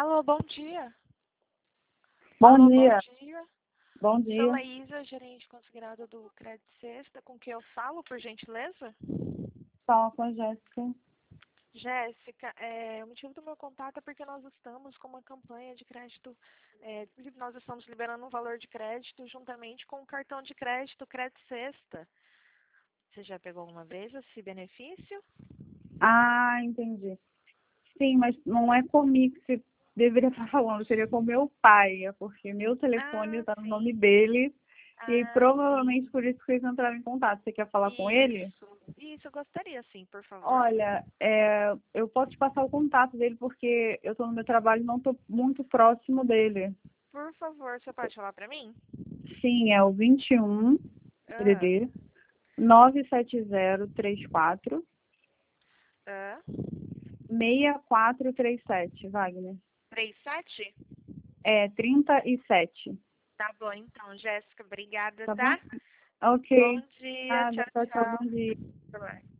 Alô, bom dia. Bom dia. Bom dia. Bom Sou dia. Laísa, gerente considerada do Crédito Sexta, com quem eu falo, por gentileza? Fala com a Jéssica. Jéssica, o motivo do meu contato é porque nós estamos com uma campanha de crédito, nós estamos liberando um valor de crédito juntamente com o cartão de crédito Crédito Sexta. Você já pegou alguma vez esse benefício? Ah, entendi. Sim, mas não é comigo que você deveria estar falando, seria com meu pai, porque meu telefone Ah, está no nome sim. dele e aí, Ah, provavelmente sim. por isso que vocês entraram em contato. Você quer falar com ele? Isso, eu gostaria sim, por favor. Olha, eu posso te passar o contato dele porque eu estou no meu trabalho e não estou muito próximo dele. Por favor, você pode falar pra mim? Sim, é o 21 Ah, DDD 97034 ah. 6437, Wagner. 37? É 37, Tá bom, então, Jéssica, obrigada, tá bom? tá? Bom Ok. dia, Nada, tchau, tchau, tchau, tchau. bom dia. Bye.